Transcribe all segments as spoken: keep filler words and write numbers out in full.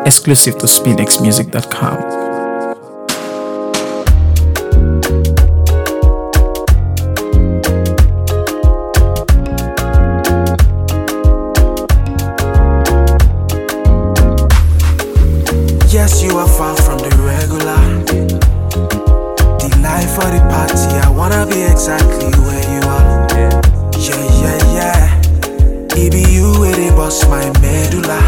Exclusive to spin x music dot com. Yes, you are far from the regular. The life for the party, I wanna be exactly where you are. Yeah, yeah, yeah. It be you where they bust my medulla.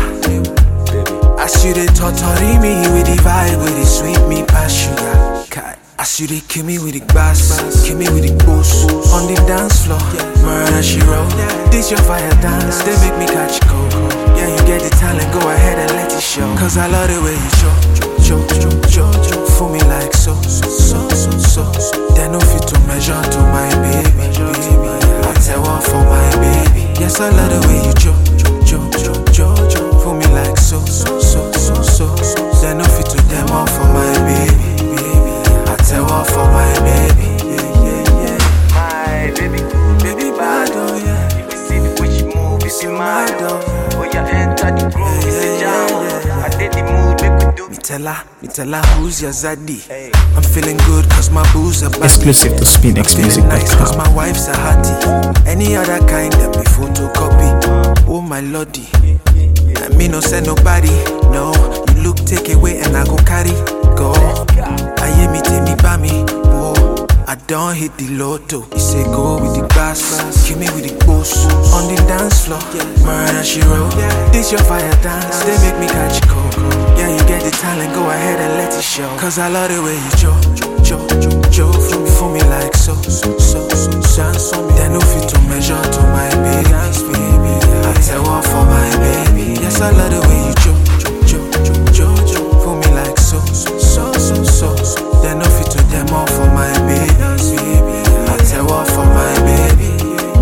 As you they torturing me with the vibe, with the sweet me past sugar. As you they kill me with the bass, kill me with the boost. On the dance floor, murder she roll. This your fire dance, they make me catch cold. Yeah, you get the talent, go ahead and let it show. Cause I love the way you choke, choke, choke, choke, choke for me like so, so, so, so, so. They no fit to measure to my baby, baby. I tell one for my baby. Yes, I love the way you choke, choke, choke, choke, choke for me like so, so, so, so, so. They no fit to them all for my baby, baby. I tell one for my baby, yeah, yeah, yeah. My baby, Baby bad, oh yeah. you can see the way she move, it's in my door. Oh, you enter the groove, it's a jam. I did the mood, make we do. Me tell her, me tell her who's your zaddy. I'm feeling good cause my booze are back. Exclusive to spin x music Feeling dot nice cause com. my wife's a hottie. Any other kind of me photocopy. Oh my lordy, I me no send nobody. No, you look take away and I go carry. Go, I hear me take me by me. Whoa, I don't hit the lotto. You say go with the bass, kill me with the boost. On the dance floor, murder she roll. This your fire dance, they make me catch cold. Yeah, you get the talent, go ahead and let it show. Cause I love the way you choke, choke, choke, choke for me, for me like so, so, so, so, so. They no fit to measure to my baby, baby. I tell one for my baby. Yes, I love the way you choke, choke, choke, choke, choke for me like so, so, so, so, so. They no fit to them all for my baby, baby. I tell one for my baby.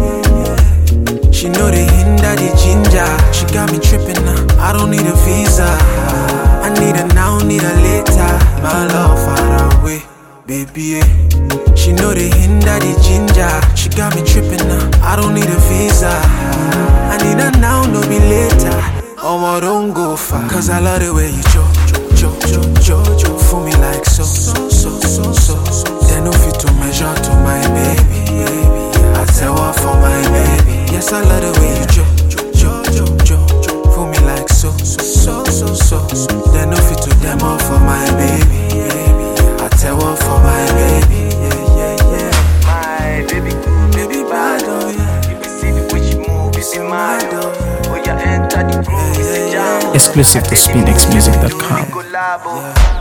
She know the hinder, the ginger. She got me tripping now. I don't need a visa. I need her now, need her later. My love far away, baby. Eh. She know the hinder, the ginger. She got me tripping now. I don't need a visa. I need her now, no be later. Oh, I don't go far. Cause I love the way you choke, choke, choke, choke, choke for me like so, so, so, so, so. They no fit to measure to my baby, baby. I tell her for my baby. Yes, I love the way you choke, choke, choke, choke, choke for me like so, so, so, so, so. They no fit to them all for my baby, baby. I tell her for my baby, yeah, yeah, yeah. My baby, Baby bad, oh yeah. you can see the way she move, it's in my door. Oh, you enter the groove, it's a jam. Exclusive to spin x music dot com. Collabo.